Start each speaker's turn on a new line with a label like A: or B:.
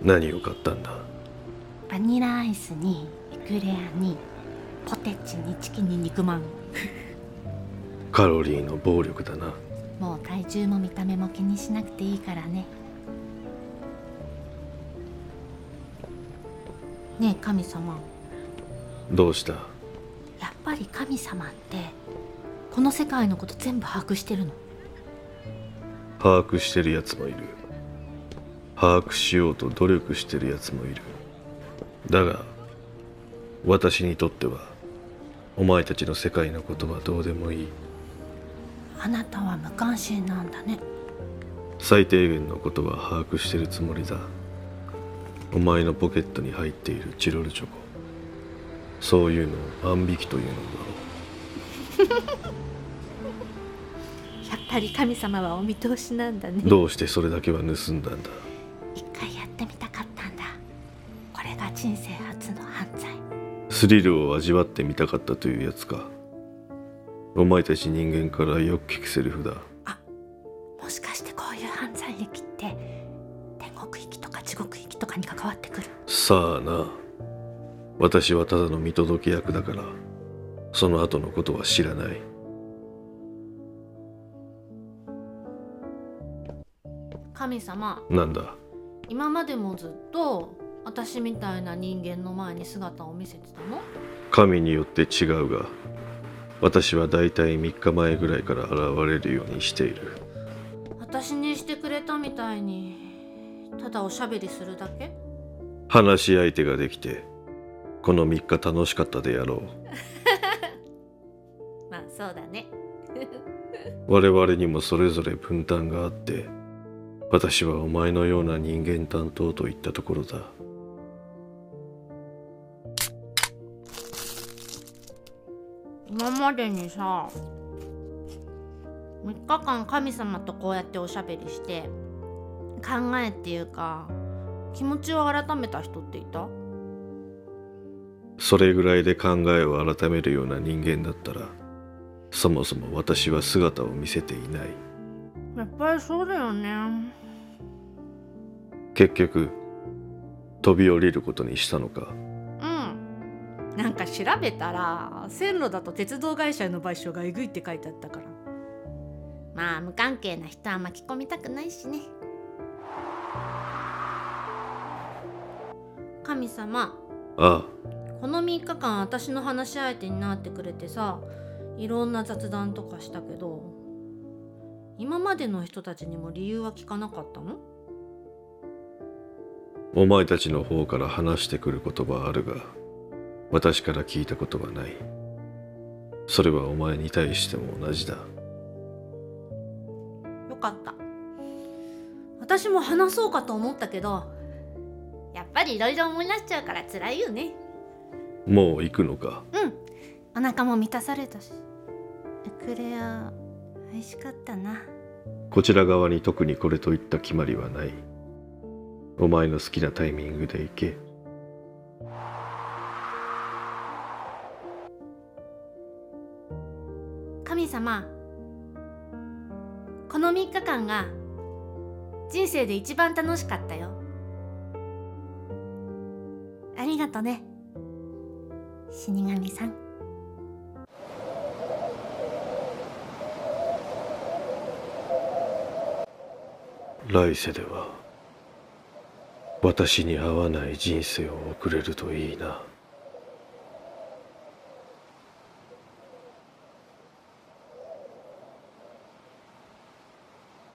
A: 何を買ったんだ？
B: バニラアイスにエクレアにポテチにチキンに肉まん。
A: カロリーの暴力だな。
B: もう体重も見た目も気にしなくていいからね。ねえ神様、
A: どうした？
B: やっぱり神様ってこの世界のこと全部把握してるの？
A: 把握してるやつもいる。把握しようと努力してるやつもいる。だが私にとってはお前たちの世界のことはどうでもいい。
B: あなたは無関心なんだね。
A: 最低限のことは把握してるつもりだ。お前のポケットに入っているチロルチョコ、そういうのを万引きというのだろう。
B: やっぱり神様はお見通しなんだね。
A: どうしてそれだけは盗んだんだ？
B: 一回やってみたかったんだ。これが人生初の犯罪。
A: スリルを味わってみたかったというやつか。お前たち人間からよく聞くセリフだ。
B: もしかしてこういう犯罪歴って天国行きとか地獄行きとかに関わってくる？
A: さあな。私はただの見届け役だからその後のことは知らない。
B: 神様、
A: なんだ？
B: 今までもずっと私みたいな人間の前に姿を見せてたの？
A: 神によって違うが、私はだいたい3日前ぐらいから現れるようにしている。
B: 私にしてくれたみたいにただおしゃべりするだけ？
A: 話し相手ができてこの3日楽しかったであろう。
B: まあそうだね。
A: 我々にもそれぞれ分担があって、私はお前のような人間担当といったところだ。
B: 今までにさ、3日間神様とこうやっておしゃべりして考えっていうか気持ちを改めた人っていた？
A: それぐらいで考えを改めるような人間だったら、そもそも私は姿を見せていない。
B: やっぱりそうだよね。
A: 結局飛び降りることにしたのか？
B: なんか調べたら線路だと鉄道会社の賠償がえぐいって書いてあったから、まあ無関係な人は巻き込みたくないしね。神様、
A: ああ、
B: この3日間私の話し相手になってくれてさ、いろんな雑談とかしたけど、今までの人たちにも理由は聞かなかったの？
A: お前たちの方から話してくる言葉はあるが、私から聞いたことはない。それはお前に対しても同じだ。
B: よかった。私も話そうかと思ったけど、やっぱりいろいろ思い出しちゃうから辛いよね。
A: もう行くのか？
B: お腹も満たされたし、エクレア美味しかったな。
A: こちら側に特にこれといった決まりはない。お前の好きなタイミングで行け。
B: 神様、この3日間が人生で一番楽しかったよ。ありがとね、死神さん。
A: 来世では私に合わない人生を送れるといいな。